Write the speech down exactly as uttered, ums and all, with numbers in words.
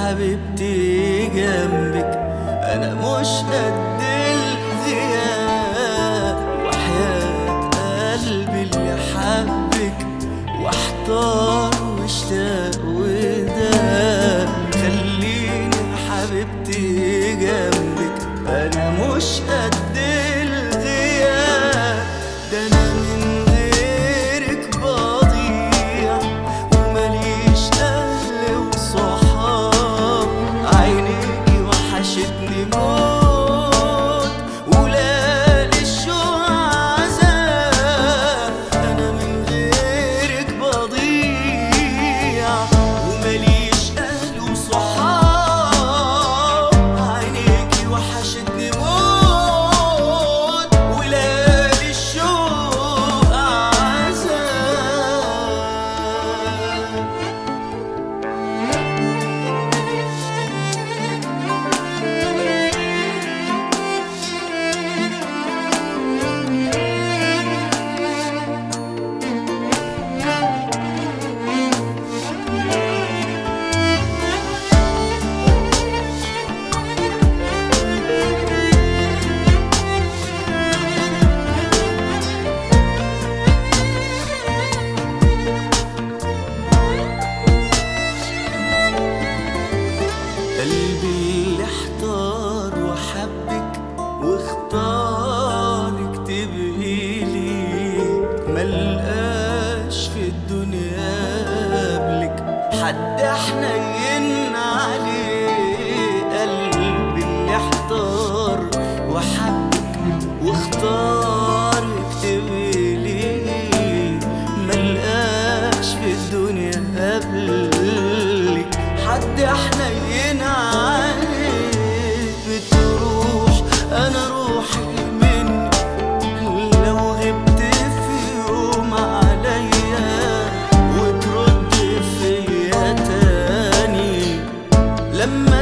حبيبتي جنبك أنا مش قد الغياب، وحياة قلبي اللي حبك واحتار واشتاق وداب. خليني حبيبتي جنبك أنا مش قد الغياب، ده أنا من غيرك بضيع ومليش أهل وصحاب. عينيكي وحشتني موت وليالي الشوق عذاب. أنا من غيرك بضيع ومليش أهل وصحاب. عينيكي وحشتني موت وليالي الشوق عذاب. قلبي اللي احتار وحبك واختارك تبقي لي، ملقاش في الدنيا قبلك حد حنين عليه. قلبي اللي احتار وحبك واختارك تبقي لي، ملقاش في الدنيا قبلك حد حنين عليك. بتروح انا روحي منك لو غبت في يوم عليا، وترد فيا تاني لما